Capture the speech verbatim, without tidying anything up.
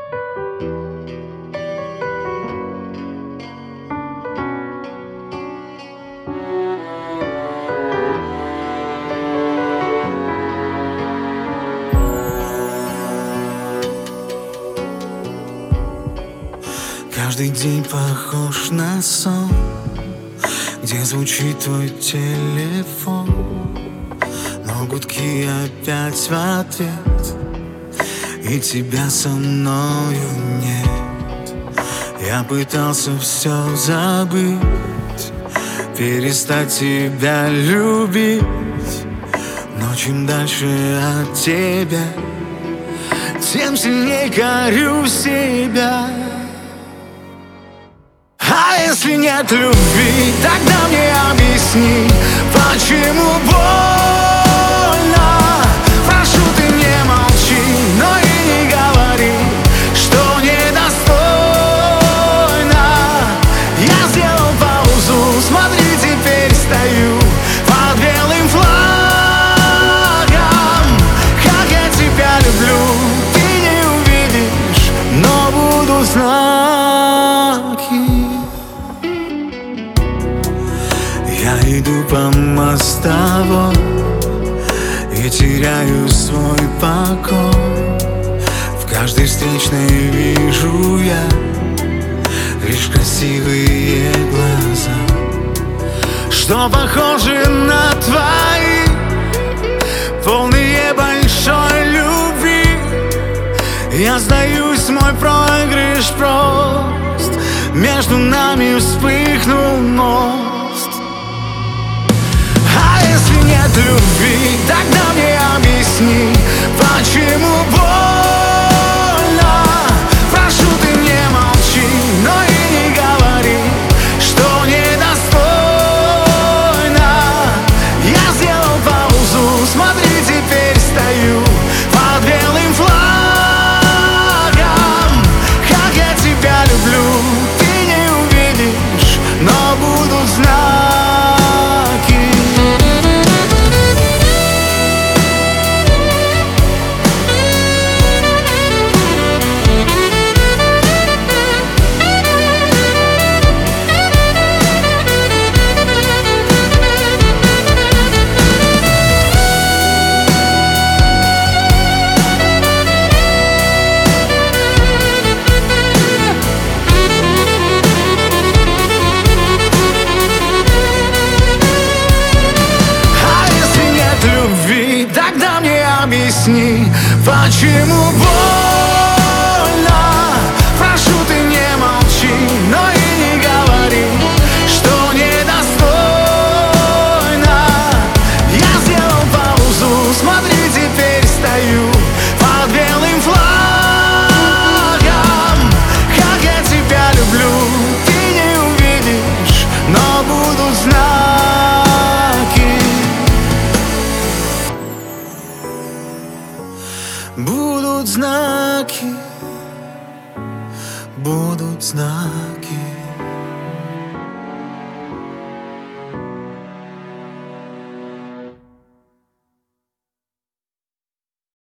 Каждый день похож на сон, где звучит твой телефон, но гудки опять в ответ, и тебя со мною нет. Я пытался все забыть, перестать тебя любить, но чем дальше от тебя, тем сильнее корю себя. А если нет любви, тогда мне объясни, почему больно. Прошу, ты не молчи, но и не говори, что недостойно. Я сделал паузу, смотри, теперь стою под белым флагом. Как я тебя люблю, ты не увидишь, но буду знаки. Я иду по мостовой и теряю свой покой. В каждой встречной вижу я лишь красивые глаза, что похожи на твои, полные большой любви. Я сдаюсь, мой проигрыш прост, между нами вспыхнул мост. Если нет любви, тогда мне объясни, почему больно. Прошу, ты не молчи, но и не говори, что недостойно. Я сделал паузу, смотри, теперь стою под белым флагом. Как я тебя люблю, ты не увидишь, но будут знаки. Тогда мне объясни, почему больно. Прошу, ты не молчи, но и не говори, что недостойно. Я сделал паузу, смотри, теперь стою под белым флагом. Как я тебя люблю, ты не увидишь, но будут знаки. Будут знаки, будут знаки.